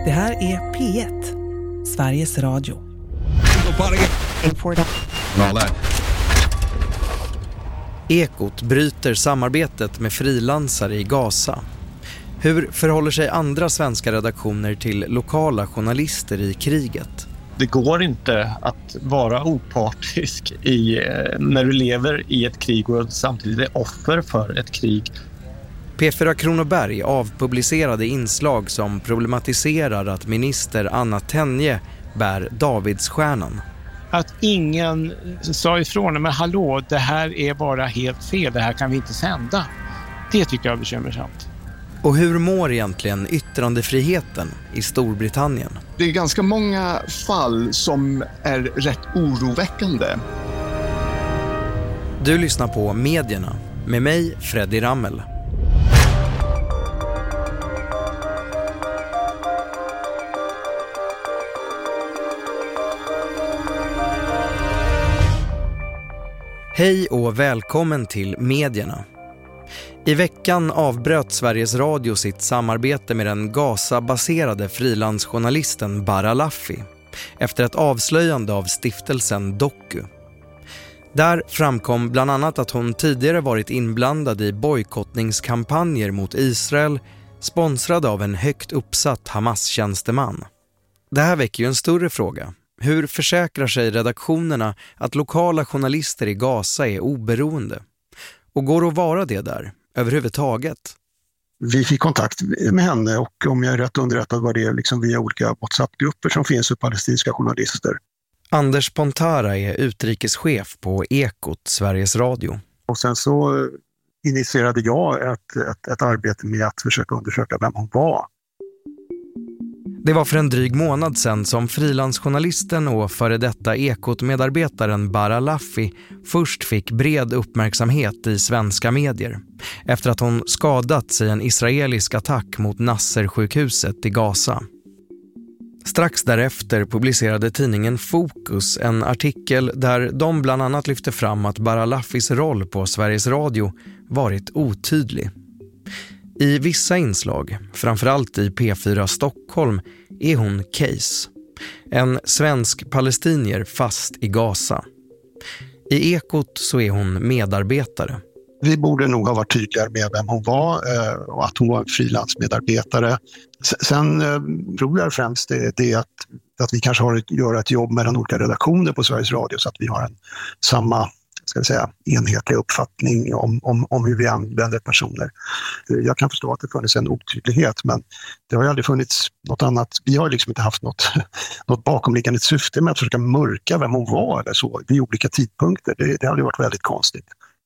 Det här är P1, Sveriges Radio. Ekot bryter samarbetet med frilansare i Gaza. Hur förhåller sig andra svenska redaktioner till lokala journalister i kriget? Det går inte att vara opartisk när du lever i ett krig och samtidigt är offer för ett krig. P4 Kronoberg avpublicerade inslag som problematiserar att minister Anna Tenje bär Davidsstjärnan. Att ingen sa ifrån, men hallå, det här är bara helt fel, det här kan vi inte sända. Det tycker jag är bekymmersamt. Och hur mår egentligen yttrandefriheten i Storbritannien? Det är ganska många fall som är rätt oroväckande. Du lyssnar på Medierna med mig, Freddy Rammel. Hej och välkommen till Medierna. I veckan avbröt Sveriges Radio sitt samarbete med den Gaza-baserade frilansjournalisten Bara Laffi efter ett avslöjande av stiftelsen Doku. Där framkom bland annat att hon tidigare varit inblandad i bojkottningskampanjer mot Israel sponsrad av en högt uppsatt Hamas-tjänsteman. Det här väcker ju en större fråga. Hur försäkrar sig redaktionerna att lokala journalister i Gaza är oberoende? Och går att vara det där överhuvudtaget? Vi fick kontakt med henne och om jag är rätt underrättad var det liksom via olika WhatsApp-grupper som finns för palestinska journalister. Anders Pontara är utrikeschef på Ekot, Sveriges Radio. Och sen så initierade jag ett arbete med att försöka undersöka vem hon var. Det var för en dryg månad sedan som frilansjournalisten och före detta Ekot-medarbetaren Bara Laffi först fick bred uppmärksamhet i svenska medier efter att hon skadats i en israelisk attack mot Nasser-sjukhuset i Gaza. Strax därefter publicerade tidningen Fokus en artikel där de bland annat lyfte fram att Bara Laffis roll på Sveriges Radio varit otydlig. I vissa inslag, framförallt i P4 Stockholm, är hon case. En svensk palestinier fast i Gaza. I Ekot så är hon medarbetare. Vi borde nog ha varit tydligare med vem hon var och att hon var en frilansmedarbetare. Sen tror jag främst det är att vi kanske har att göra ett jobb mellan olika redaktioner på Sveriges Radio så att vi har samma enhetlig uppfattning om hur vi använder personer. Jag kan förstå att det funnits en otydlighet men det har ju aldrig funnits något annat. Vi har liksom inte haft något bakomliggande syfte med att försöka mörka vem hon var eller så vid olika tidpunkter. Det hade varit väldigt konstigt.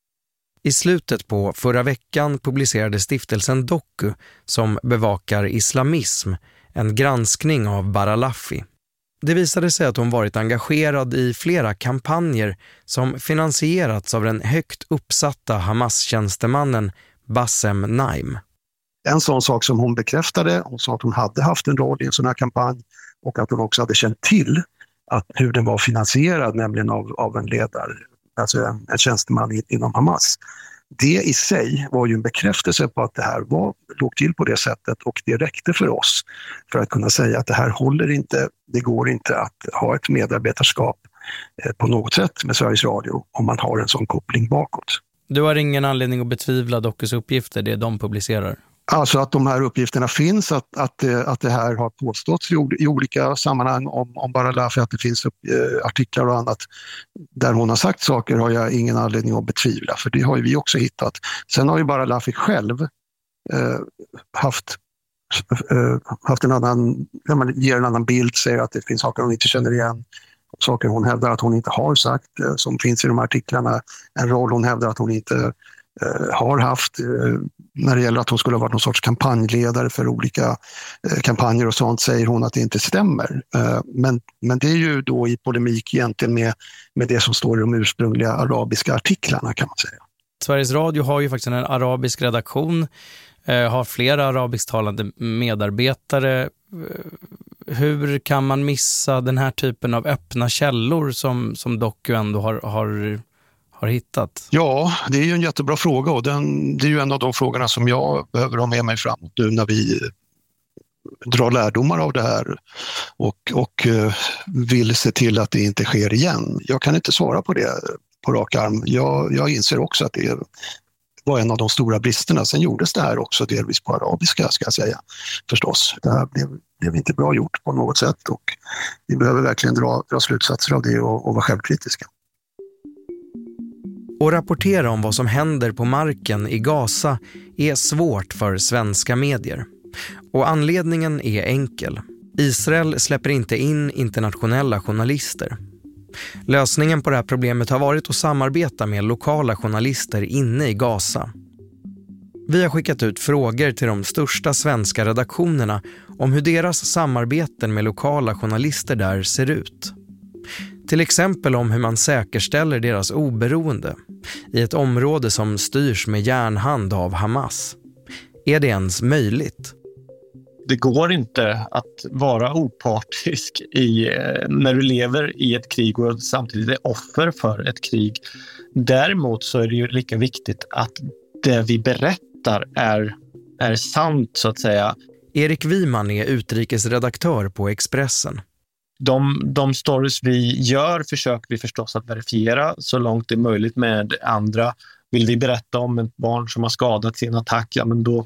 I slutet på förra veckan publicerade stiftelsen Doku som bevakar islamism en granskning av Bara Laffi. Det visade sig att hon varit engagerad i flera kampanjer som finansierats av den högt uppsatta Hamas-tjänstemannen Bassem Naim. En sån sak som hon bekräftade, hon sa att hon hade haft en roll i en sån här kampanj och att hon också hade känt till hur den var finansierad, nämligen av en ledare, alltså en tjänsteman inom Hamas. Det i sig var ju en bekräftelse på att det här låg till på det sättet och det räckte för oss för att kunna säga att det här håller inte, det går inte att ha ett medarbetarskap på något sätt med Sveriges Radio om man har en sån koppling bakåt. Du har ingen anledning att betvivla Dokus uppgifter, det de publicerar? Alltså att de här uppgifterna finns, att det här har påståtts i olika sammanhang om Bara Laffi, att det finns artiklar och annat där hon har sagt saker har jag ingen anledning att betvivla, för det har ju vi också hittat. Sen har ju Bara Laffi själv haft en annan, när man ger en annan bild, säger att det finns saker hon inte känner igen, saker hon hävdar att hon inte har sagt som finns i de här artiklarna, en roll hon hävdar att hon inte har haft när det gäller att hon skulle ha varit någon sorts kampanjledare för olika kampanjer och sånt, säger hon att det inte stämmer. Men det är ju då i polemik egentligen med det som står i de ursprungliga arabiska artiklarna, kan man säga. Sveriges Radio har ju faktiskt en arabisk redaktion, har flera arabisktalande medarbetare. Hur kan man missa den här typen av öppna källor som Doku ändå har hittat? Ja, det är ju en jättebra fråga och det är ju en av de frågorna som jag behöver ha med mig framåt nu när vi drar lärdomar av det här och vill se till att det inte sker igen. Jag kan inte svara på det på rak arm. Jag inser också att det var en av de stora bristerna. Sen gjordes det här också delvis på arabiska, ska jag säga, förstås. Det här blev inte bra gjort på något sätt och vi behöver verkligen dra slutsatser av det och vara självkritiska. Och rapportera om vad som händer på marken i Gaza är svårt för svenska medier. Och anledningen är enkel. Israel släpper inte in internationella journalister. Lösningen på det här problemet har varit att samarbeta med lokala journalister inne i Gaza. Vi har skickat ut frågor till de största svenska redaktionerna om hur deras samarbeten med lokala journalister där ser ut. Till exempel om hur man säkerställer deras oberoende i ett område som styrs med järnhand av Hamas. Är det ens möjligt? Det går inte att vara opartisk när du lever i ett krig och samtidigt är offer för ett krig. Däremot så är det ju lika viktigt att det vi berättar är sant, så att säga. Erik Wiman är utrikesredaktör på Expressen. De stories vi gör försöker vi förstås att verifiera så långt det är möjligt med andra. Vill vi berätta om ett barn som har skadats i en attack, ja, men då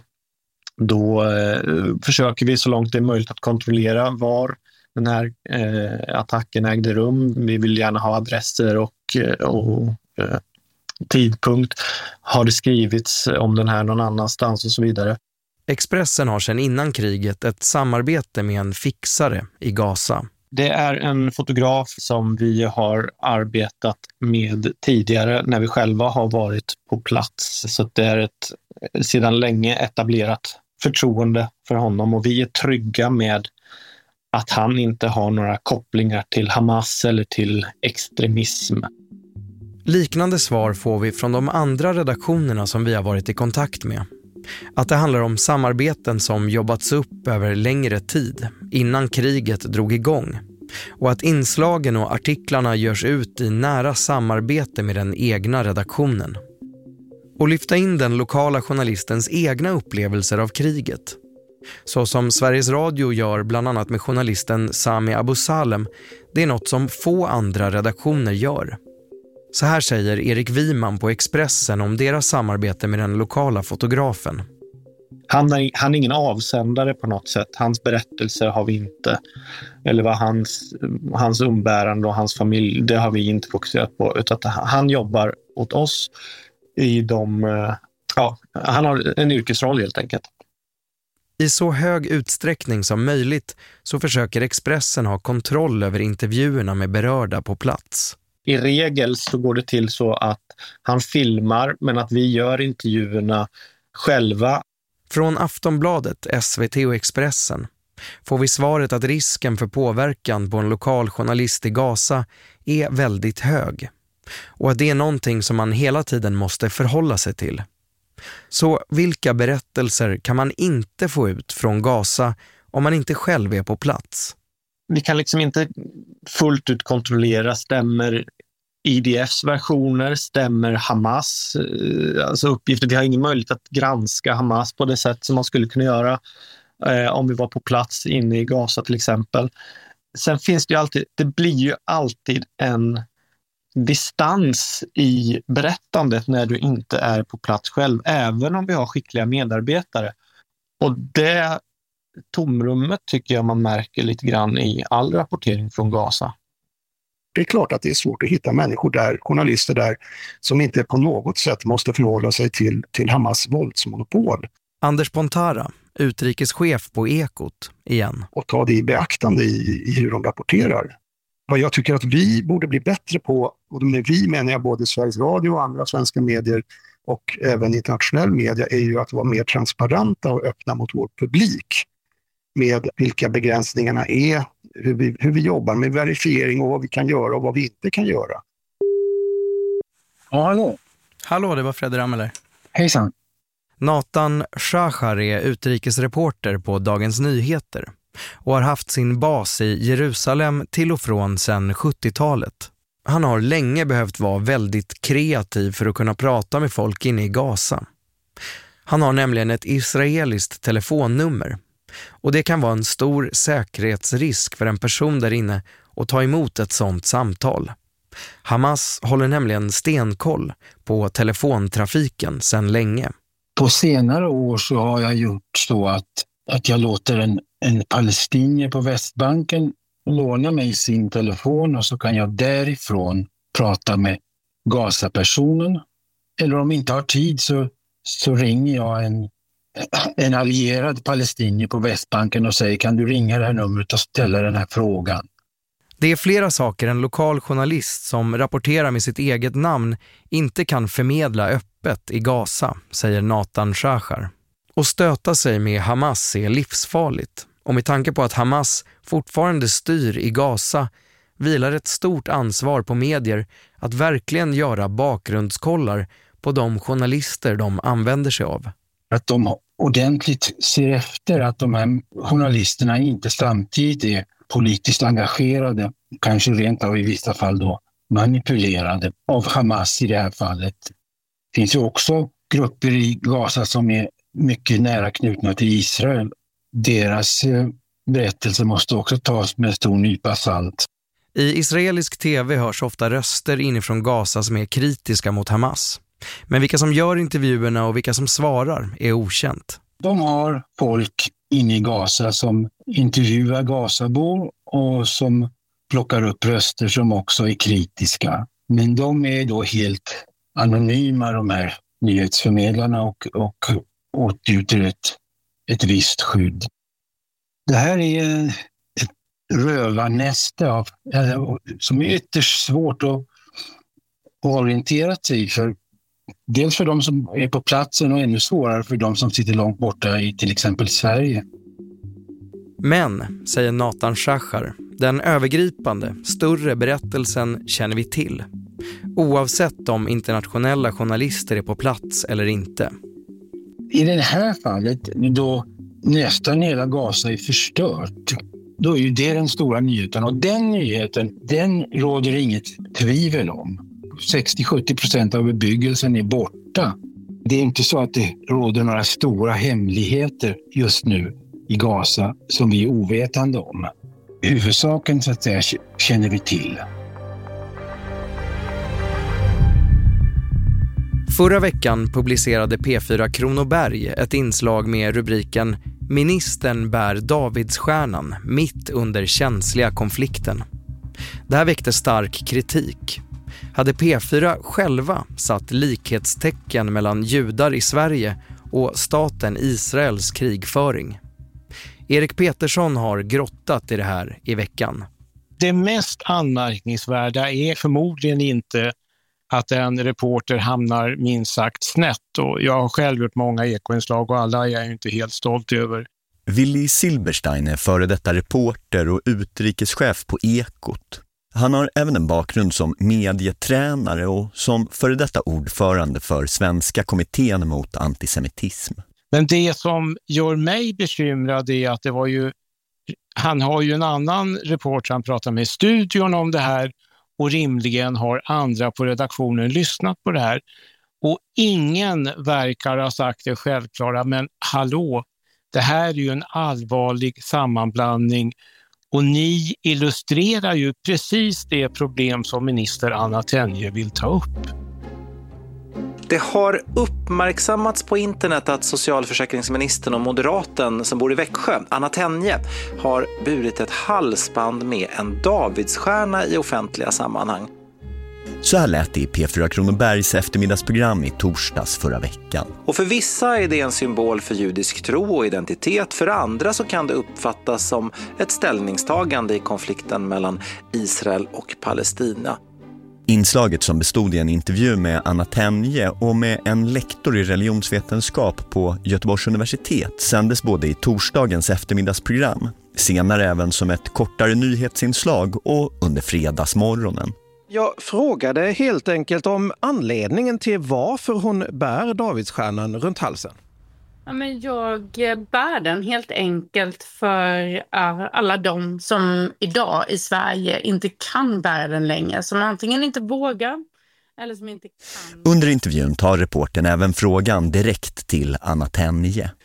försöker vi så långt det är möjligt att kontrollera var den här attacken ägde rum. Vi vill gärna ha adresser och tidpunkt. Har det skrivits om den här någon annanstans och så vidare. Expressen har sedan innan kriget ett samarbete med en fixare i Gaza. Det är en fotograf som vi har arbetat med tidigare när vi själva har varit på plats. Så det är ett sedan länge etablerat förtroende för honom och vi är trygga med att han inte har några kopplingar till Hamas eller till extremism. Liknande svar får vi från de andra redaktionerna som vi har varit i kontakt med. Att det handlar om samarbeten som jobbats upp över längre tid innan kriget drog igång och att inslagen och artiklarna görs ut i nära samarbete med den egna redaktionen. Och lyfta in den lokala journalistens egna upplevelser av kriget. Så som Sveriges Radio gör bland annat med journalisten Sami Abu Salem, det är något som få andra redaktioner gör. Så här säger Erik Wiman på Expressen om deras samarbete med den lokala fotografen. Han är ingen avsändare på något sätt. Hans berättelser har vi inte, eller vad hans umbärande och hans familj, det har vi inte fokuserat på. Utan han jobbar åt oss han har en yrkesroll helt enkelt. I så hög utsträckning som möjligt så försöker Expressen ha kontroll över intervjuerna med berörda på plats. I regel så går det till så att han filmar men att vi gör intervjuerna själva. Från Aftonbladet, SVT och Expressen får vi svaret att risken för påverkan på en lokal journalist i Gaza är väldigt hög. Och att det är någonting som man hela tiden måste förhålla sig till. Så vilka berättelser kan man inte få ut från Gaza om man inte själv är på plats? Vi kan liksom inte fullt ut kontrollera, stämmer IDFs versioner, stämmer Hamas alltså uppgifter. Vi har ingen möjlighet att granska Hamas på det sätt som man skulle kunna göra om vi var på plats inne i Gaza till exempel. Sen finns det blir ju alltid en distans i berättandet när du inte är på plats själv, även om vi har skickliga medarbetare. Och det tomrummet tycker jag man märker lite grann i all rapportering från Gaza. Det är klart att det är svårt att hitta människor där, journalister där, som inte på något sätt måste förhålla sig till Hamas våldsmonopol. Anders Pontara, utrikeschef på Ekot, igen. Och ta det i beaktande i hur de rapporterar. Vad jag tycker att vi borde bli bättre på, och med vi menar jag både Sveriges Radio och andra svenska medier och även internationell media, är ju att vara mer transparenta och öppna mot vår publik med vilka begränsningarna är, hur vi jobbar med verifiering och vad vi kan göra och vad vi inte kan göra. Ja, hallå. Hallå, det var Fredrik Rameler. Hejsan. Nathan Shachar är utrikesreporter på Dagens Nyheter och har haft sin bas i Jerusalem till och från sedan 70-talet. Han har länge behövt vara väldigt kreativ för att kunna prata med folk inne i Gaza. Han har nämligen ett israeliskt telefonnummer. Och det kan vara en stor säkerhetsrisk för en person där inne att ta emot ett sådant samtal. Hamas håller nämligen stenkoll på telefontrafiken sedan länge. På senare år så har jag gjort så att jag låter en palestinier på Västbanken låna mig sin telefon och så kan jag därifrån prata med Gaza-personen. Eller om jag inte har tid så ringer jag en allierad palestinier på Västbanken och säger kan du ringa det här numret och ställa den här frågan. Det är flera saker en lokal journalist som rapporterar med sitt eget namn inte kan förmedla öppet i Gaza, säger Nathan Shachar. Och stöta sig med Hamas är livsfarligt. Och med tanke på att Hamas fortfarande styr i Gaza vilar ett stort ansvar på medier att verkligen göra bakgrundskollar på de journalister de använder sig av. Att de ordentligt ser efter att de här journalisterna inte samtidigt är politiskt engagerade, kanske rent av i vissa fall då manipulerade av Hamas i det här fallet. Det finns ju också grupper i Gaza som är mycket nära knutna till Israel. Deras berättelse måste också tas med stor nypa salt. I israelisk tv hörs ofta röster inifrån Gaza som är kritiska mot Hamas. Men vilka som gör intervjuerna och vilka som svarar är okänt. De har folk inne i Gaza som intervjuar Gazabor och som plockar upp röster som också är kritiska. Men de är då helt anonyma, de här nyhetsförmedlarna, och åtnjuter ett visst skydd. Det här är ett rövarnäste som är ytterst svårt att orientera sig för. Dels för de som är på platsen och ännu svårare för de som sitter långt borta i till exempel Sverige. Men, säger Nathan Shachar, den övergripande, större berättelsen känner vi till. Oavsett om internationella journalister är på plats eller inte. I det här fallet, då nästan hela Gaza är förstört, då är ju det den stora nyheten. Och den nyheten, den råder inget tvivel om. 60-70% av bebyggelsen är borta. Det är inte så att det råder några stora hemligheter just nu i Gaza som vi är ovetande om. Huvudsaken så att säga känner vi till. Förra veckan publicerade P4 Kronoberg ett inslag med rubriken "Ministern bär Davidsstjärnan mitt under känsliga konflikten". Det här väckte stark kritik. Hade P4 själva satt likhetstecken mellan judar i Sverige och staten Israels krigföring? Erik Petersson har grottat i det här i veckan. Det mest anmärkningsvärda är förmodligen inte att en reporter hamnar minst sagt snett. Och jag har själv gjort många ekoinslag och alla är jag inte helt stolt över. Willy Silberstein är före detta reporter och utrikeschef på Ekot. Han har även en bakgrund som medietränare och som före detta ordförande för Svenska kommittén mot antisemitism. Men det som gör mig bekymrad är att han har ju en annan reporter han pratar med i studion om det här och rimligen har andra på redaktionen lyssnat på det här. Och ingen verkar ha sagt det självklara, men hallå, det här är ju en allvarlig sammanblandning. Och ni illustrerar ju precis det problem som minister Anna Tenje vill ta upp. Det har uppmärksammats på internet att socialförsäkringsministern och moderaten som bor i Växjö, Anna Tenje, har burit ett halsband med en Davidsstjärna i offentliga sammanhang. Så här lät det i P4 Kronobergs eftermiddagsprogram i torsdags förra veckan. Och för vissa är det en symbol för judisk tro och identitet. För andra så kan det uppfattas som ett ställningstagande i konflikten mellan Israel och Palestina. Inslaget, som bestod i en intervju med Anna Tenje och med en lektor i religionsvetenskap på Göteborgs universitet, sändes både i torsdagens eftermiddagsprogram, senare även som ett kortare nyhetsinslag och under fredagsmorgonen. Jag frågade helt enkelt om anledningen till varför hon bär Davidsstjärnan runt halsen. Ja, men jag bär den helt enkelt för alla de som idag i Sverige inte kan bära den längre. Som antingen inte vågar eller som inte kan. Under intervjun tar reportern även frågan direkt till Anna Tenje.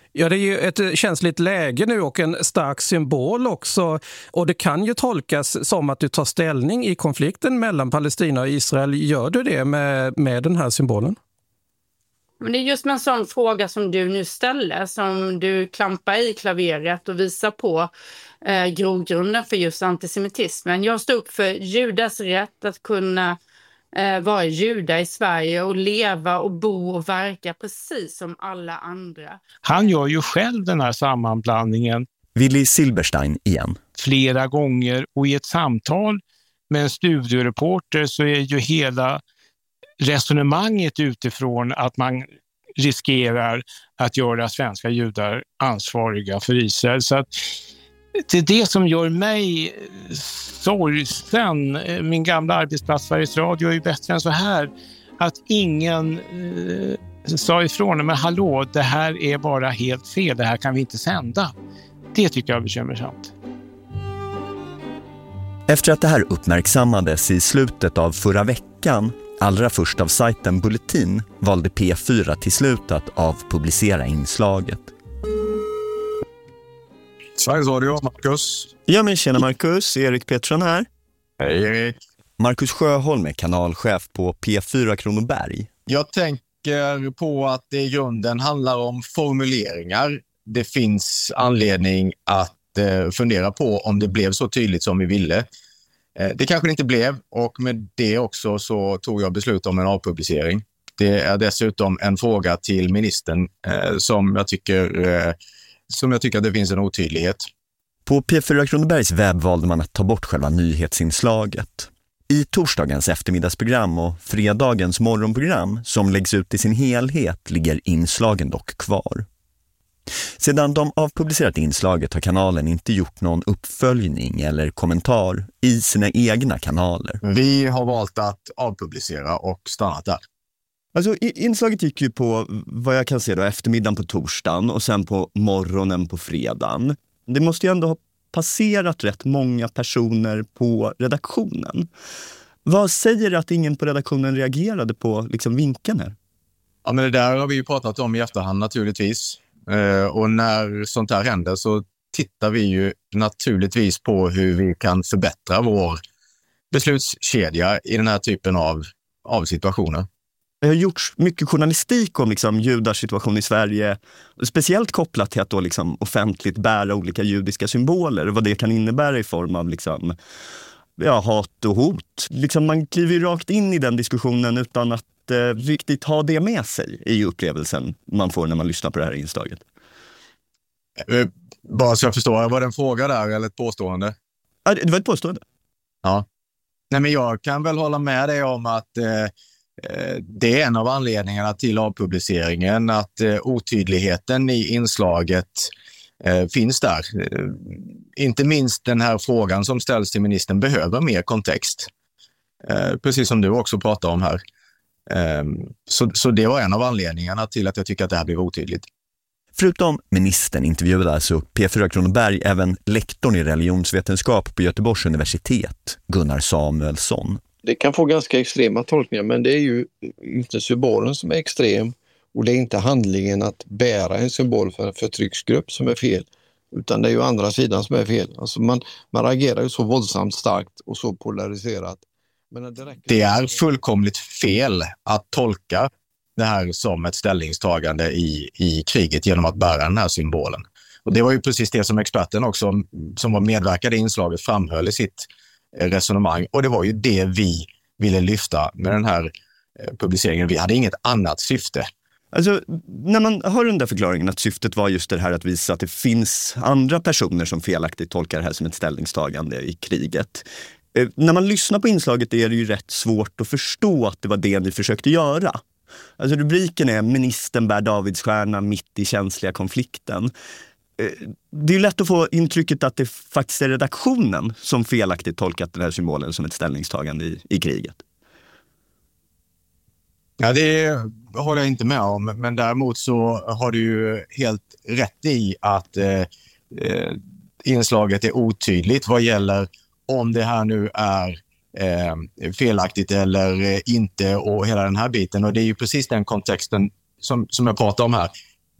Ja, det är ju ett känsligt läge nu och en stark symbol också. Och det kan ju tolkas som att du tar ställning i konflikten mellan Palestina och Israel. Gör du det med den här symbolen? Men det är just med en sån fråga som du nu ställer, som du klampar i klaveret och visar på grogrunden för just antisemitismen. Jag står upp för judars rätt att kunna vara juda i Sverige och leva och bo och verka precis som alla andra. Han gör ju själv den här sammanblandningen. Willy Silberstein igen. Flera gånger, och i ett samtal med en studiereporter så är ju hela resonemanget utifrån att man riskerar att göra svenska judar ansvariga för Israel. Så att det är det som gör mig sorgsen. Min gamla arbetsplats Sveriges Radio är ju bättre än så här. Att ingen sa ifrån, men hallå, det här är bara helt fel. Det här kan vi inte sända. Det tycker jag är bekymmersamt. Efter att det här uppmärksammades i slutet av förra veckan, allra först av sajten Bulletin, valde P4 till slut att avpublicera inslaget. Sveriges Radio, Marcus. Ja, men tjena Marcus, Erik Pettersson här. Hej Erik. Marcus Sjöholm är kanalchef på P4 Kronoberg. Jag tänker på att det i grunden handlar om formuleringar. Det finns anledning att fundera på om det blev så tydligt som vi ville. Det kanske det inte blev, och med det också så tog jag beslut om en avpublicering. Det är dessutom en fråga till ministern som jag tycker att det finns en otydlighet. På P4 Kronobergs webb valde man att ta bort själva nyhetsinslaget. I torsdagens eftermiddagsprogram och fredagens morgonprogram som läggs ut i sin helhet ligger inslagen dock kvar. Sedan de avpublicerat inslaget har kanalen inte gjort någon uppföljning eller kommentar i sina egna kanaler. Vi har valt att avpublicera och stannat där. Alltså inslaget gick ju på, vad jag kan se då, eftermiddagen på torsdagen och sen på morgonen på fredagen. Det måste ju ändå ha passerat rätt många personer på redaktionen. Vad säger att ingen på redaktionen reagerade på liksom vinkeln här? Ja, men det där har vi ju pratat om i efterhand naturligtvis. Och när sånt här händer så tittar vi ju naturligtvis på hur vi kan förbättra vår beslutskedja i den här typen av situationer. Det har gjorts mycket journalistik om liksom judars situation i Sverige, speciellt kopplat till att då liksom offentligt bära olika judiska symboler och vad det kan innebära i form av liksom, hat och hot. Liksom man kliver ju rakt in i den diskussionen utan att riktigt ha det med sig i upplevelsen man får när man lyssnar på det här inslaget. Bara så jag förstår, var det en fråga där eller ett påstående? Ja, det var ett påstående. Ja. Nej, men jag kan väl hålla med dig om att det är en av anledningarna till avpubliceringen, att otydligheten i inslaget finns där. Inte minst den här frågan som ställs till ministern behöver mer kontext. Precis som du också pratar om här. Så det var en av anledningarna till att jag tycker att det här blev otydligt. Förutom ministern intervjuade alltså P4 Kronoberg även lektorn i religionsvetenskap på Göteborgs universitet, Gunnar Samuelsson. Det kan få ganska extrema tolkningar, men det är ju inte symbolen som är extrem och det är inte handlingen att bära en symbol för en förtrycksgrupp som är fel, utan det är ju andra sidan som är fel. Alltså man reagerar ju så våldsamt starkt och så polariserat. Men det är fullkomligt fel att tolka det här som ett ställningstagande i kriget genom att bära den här symbolen. Och det var ju precis det som experten också, som var medverkade i inslaget, framhöll i sitt resonemang. Och det var ju det vi ville lyfta med den här publiceringen. Vi hade inget annat syfte. Alltså, när man hör den där förklaringen att syftet var just det här att visa att det finns andra personer som felaktigt tolkar det här som ett ställningstagande i kriget. När man lyssnar på inslaget är det ju rätt svårt att förstå att det var det ni försökte göra. Alltså rubriken är "Ministern bär Davidsstjärna mitt i känsliga konflikten". Det är ju lätt att få intrycket att det faktiskt är redaktionen som felaktigt tolkat den här symbolen som ett ställningstagande i kriget. Ja, det håller jag inte med om. Men däremot så har du ju helt rätt i att inslaget är otydligt vad gäller om det här nu är felaktigt eller inte och hela den här biten. Och det är ju precis den kontexten som jag pratar om här.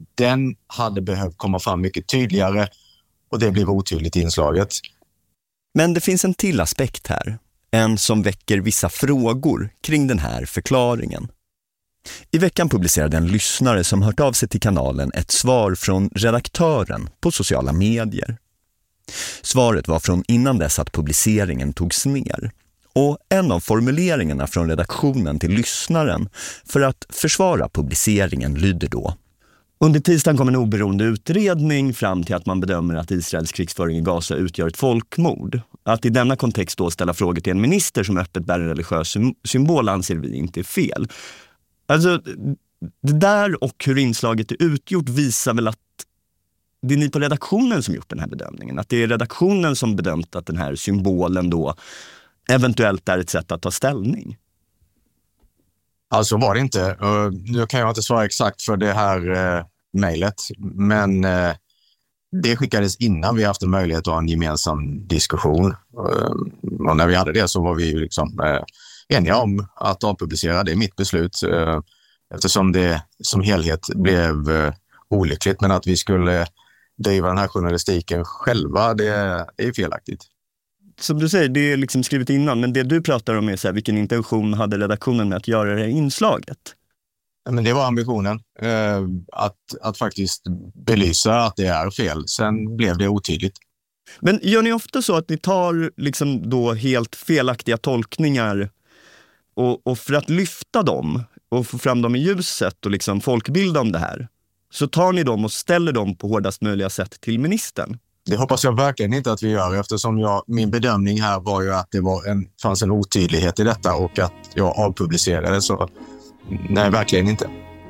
Den hade behövt komma fram mycket tydligare och det blev otydligt i inslaget. Men det finns en till aspekt här. En som väcker vissa frågor kring den här förklaringen. I veckan publicerade en lyssnare som hört av sig till kanalen ett svar från redaktören på sociala medier. Svaret var från innan dess att publiceringen togs ner. Och en av formuleringarna från redaktionen till lyssnaren för att försvara publiceringen lyder då: under tisdagen kom en oberoende utredning fram till att man bedömer att Israels krigsföring i Gaza utgör ett folkmord. Att i denna kontext då ställa frågor till en minister som öppet bär en religiös symbol anser vi inte är fel. Alltså, det där och hur inslaget är utgjort visar väl att det är ni på redaktionen som gjort den här bedömningen. Att det är redaktionen som bedömt att den här symbolen då eventuellt är ett sätt att ta ställning. Alltså var det inte. Nu kan jag inte svara exakt för det här mejlet, men det skickades innan vi haft en möjlighet att ha en gemensam diskussion. Och när vi hade det så var vi liksom eniga om att avpublicera. Det är mitt beslut eftersom det som helhet blev olyckligt, men att vi skulle driva den här journalistiken själva, det är felaktigt. Som du säger, det är liksom skrivet innan, men det du pratar om är så här, vilken intention hade redaktionen med att göra det här inslaget? Men det var ambitionen, att faktiskt belysa att det är fel. Sen blev det otydligt. Men gör ni ofta så att ni tar liksom då helt felaktiga tolkningar och för att lyfta dem och få fram dem i ljuset och liksom folkbilda om det här, så tar ni dem och ställer dem på hårdast möjliga sätt till ministern? Det hoppas jag verkligen inte att vi gör, eftersom min bedömning här var ju att det fanns en otydlighet i detta och att jag avpublicerade, så nej, verkligen inte.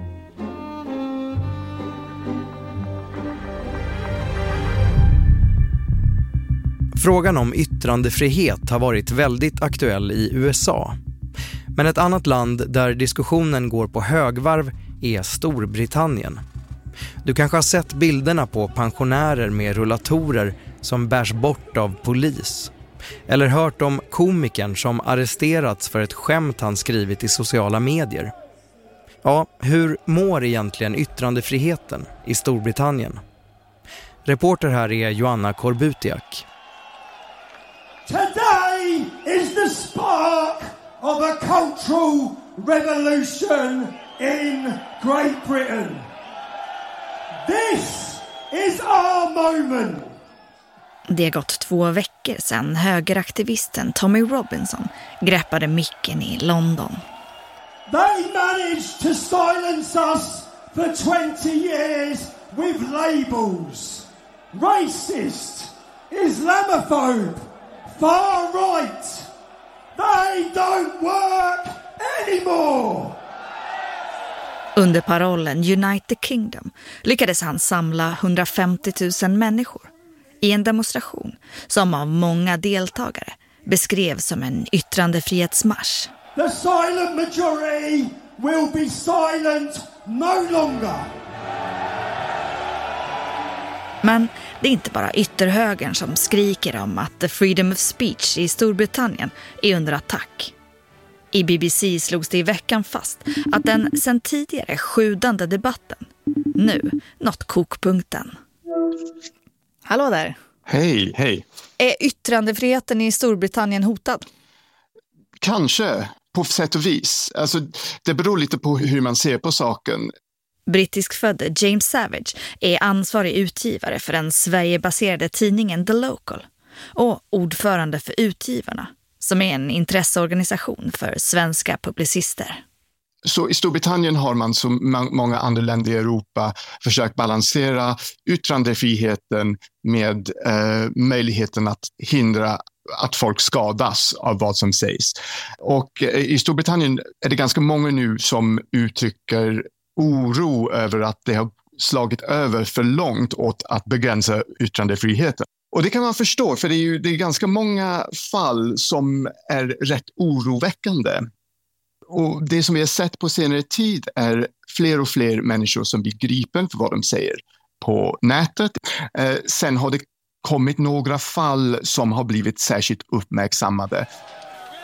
Frågan om yttrandefrihet har varit väldigt aktuell i USA. Men ett annat land där diskussionen går på högvarv är Storbritannien. Du kanske har sett bilderna på pensionärer med rullatorer som bärs bort av polis. Eller hört om komikern som arresterats för ett skämt han skrivit i sociala medier. Ja, hur mår egentligen yttrandefriheten i Storbritannien? Reporter här är Joanna Korbutiak. Today is the spark of a cultural revolution in Great Britain. This is our moment. Det har gått 2 veckor sedan högeraktivisten Tommy Robinson greppade micken i London. They managed to silence us for 20 years with labels. Racist, Islamophobe, far right. They don't work anymore. Under parollen Unite the Kingdom lyckades han samla 150 000 människor i en demonstration som av många deltagare beskrevs som en yttrandefrihetsmarsch. The silent majority will be silent no longer. Men det är inte bara ytterhögern som skriker om att the freedom of speech i Storbritannien är under attack. I BBC slogs det i veckan fast att den sedan tidigare sjudande debatten nu nått kokpunkten. Hallå där. Hej, hej. Är yttrandefriheten i Storbritannien hotad? Kanske, på sätt och vis. Alltså, det beror lite på hur man ser på saken. Brittiskfödde James Savage är ansvarig utgivare för den Sverigebaserade tidningen The Local och ordförande för Utgivarna, som är en intresseorganisation för svenska publicister. Så i Storbritannien har man som många andra länder i Europa försökt balansera yttrandefriheten med möjligheten att hindra att folk skadas av vad som sägs. Och i Storbritannien är det ganska många nu som uttrycker oro över att det har slagit över för långt åt att begränsa yttrandefriheten. Och det kan man förstå, för det är ganska många fall som är rätt oroväckande. Och det som vi har sett på senare tid är fler och fler människor som blir gripen för vad de säger på nätet. Sen har det kommit några fall som har blivit särskilt uppmärksammade.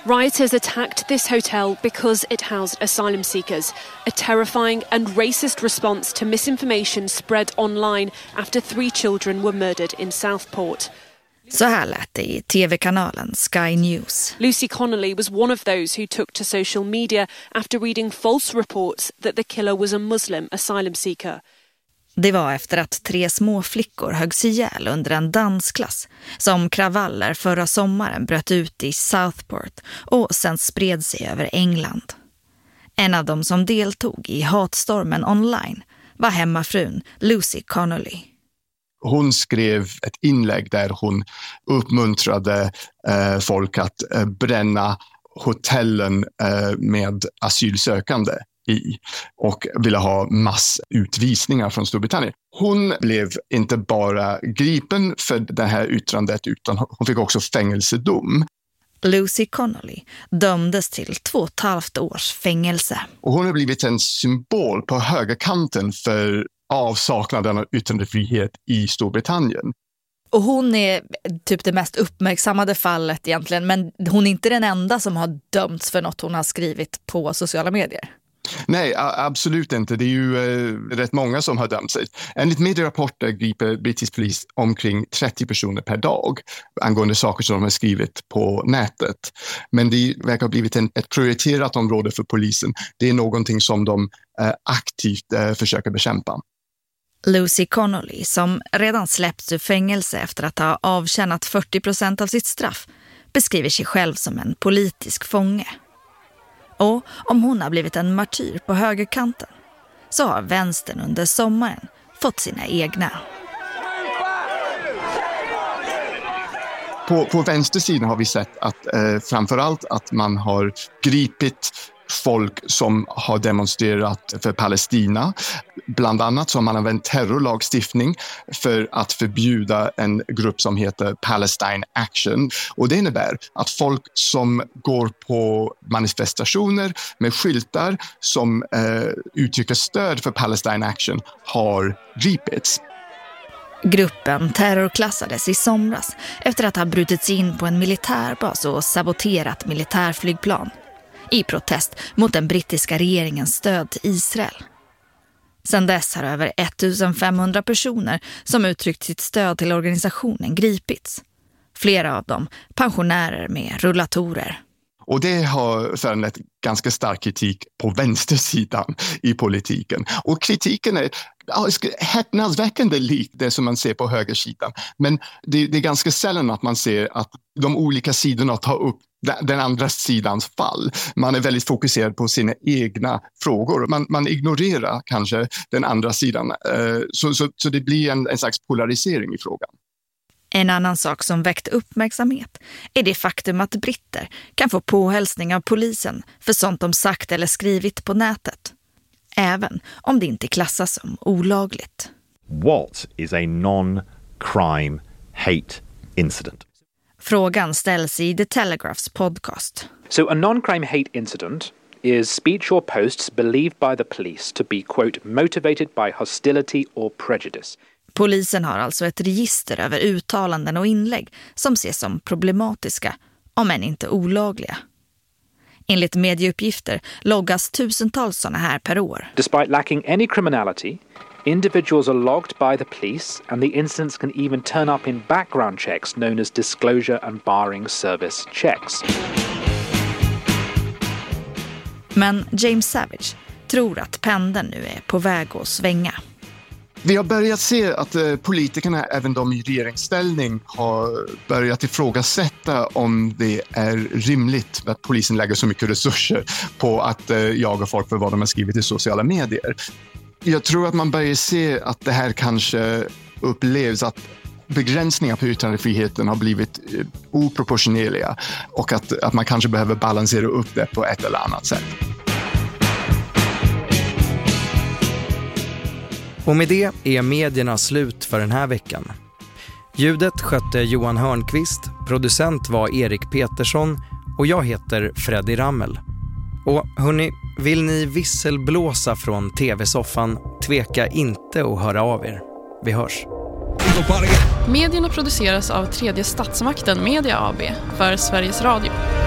Rioters attacked this hotel because it housed asylum seekers, a terrifying and racist response to misinformation spread online after 3 children were murdered in Southport. Så här lät det i tv-kanalen Sky News. Lucy Connolly was one of those who took to social media after reading false reports that the killer was a Muslim asylum seeker. Det var efter att 3 små flickor höggs ihjäl under en dansklass som kravaller förra sommaren bröt ut i Southport och sen spred sig över England. En av dem som deltog i hatstormen online var hemmafrun Lucy Connolly. Hon skrev ett inlägg där hon uppmuntrade folk att bränna hotellen med asylsökande i och ville ha massutvisningar från Storbritannien. Hon blev inte bara gripen för det här yttrandet utan hon fick också fängelsedom. Lucy Connolly dömdes till 2,5 års fängelse. Och hon har blivit en symbol på högerkanten för avsaknaden av yttrandefrihet i Storbritannien. Och hon är typ det mest uppmärksammade fallet egentligen, men hon är inte den enda som har dömts för något hon har skrivit på sociala medier. Nej, absolut inte. Det är ju rätt många som har dömt sig. Enligt medierapporter griper brittisk polis omkring 30 personer per dag angående saker som de har skrivit på nätet. Men det verkar ha blivit ett prioriterat område för polisen. Det är någonting som de aktivt försöker bekämpa. Lucy Connolly, som redan släppts ur fängelse efter att ha avtjänat 40% av sitt straff, beskriver sig själv som en politisk fånge. Och om hon har blivit en martyr på högerkanten så har vänstern under sommaren fått sina egna. På vänstersidan har vi sett att framförallt att man har gripit folk som har demonstrerat för Palestina. Bland annat så har man använt terrorlagstiftning för att förbjuda en grupp som heter Palestine Action. Och det innebär att folk som går på manifestationer med skyltar som uttrycker stöd för Palestine Action har gripits. Gruppen terrorklassades i somras efter att ha brutits in på en militärbas och saboterat militärflygplan i protest mot den brittiska regeringens stöd till Israel. Sedan dess har över 1500 personer som uttryckt sitt stöd till organisationen gripits. Flera av dem pensionärer med rullatorer. Och det har föranlett ganska stark kritik på vänstersidan i politiken. Och kritiken är häpnadsväckande lik det som man ser på högersidan. Men det är ganska sällan att man ser att de olika sidorna tar upp den andra sidans fall. Man är väldigt fokuserad på sina egna frågor. Man ignorerar kanske den andra sidan. Så det blir en slags polarisering i frågan. En annan sak som väckt uppmärksamhet är det faktum att britter kan få påhälsning av polisen för sånt de sagt eller skrivit på nätet. Även om det inte klassas som olagligt. What is a non-crime hate incident? Frågan ställs i The Telegraphs podcast. So a non-crime hate incident is speech or posts believed by the police to be, quote, motivated by hostility or prejudice. Polisen har alltså ett register över uttalanden och inlägg som ses som problematiska, om än inte olagliga. Enligt medieuppgifter loggas tusentals sådana här per år. Despite lacking any criminality, individuals are logged by the police and the incidents can even turn up in background checks known as disclosure and barring service checks. Men James Savage tror att pendeln nu är på väg att svänga. Vi har börjat se att politikerna, även de i regeringsställning, har börjat ifrågasätta om det är rimligt att polisen lägger så mycket resurser på att jaga folk för vad de har skrivit i sociala medier. Jag tror att man börjar se att det här kanske upplevs att begränsningar på yttrandefriheten har blivit oproportionerliga och att man kanske behöver balansera upp det på ett eller annat sätt. Och med det är medierna slut för den här veckan. Ljudet skötte Johan Hörnqvist, producent var Erik Petersson och jag heter Freddy Rammel. Och hörni, vill ni visselblåsa från tv-soffan, tveka inte att höra av er. Vi hörs. Medierna produceras av Tredje Statsmakten Media AB för Sveriges Radio.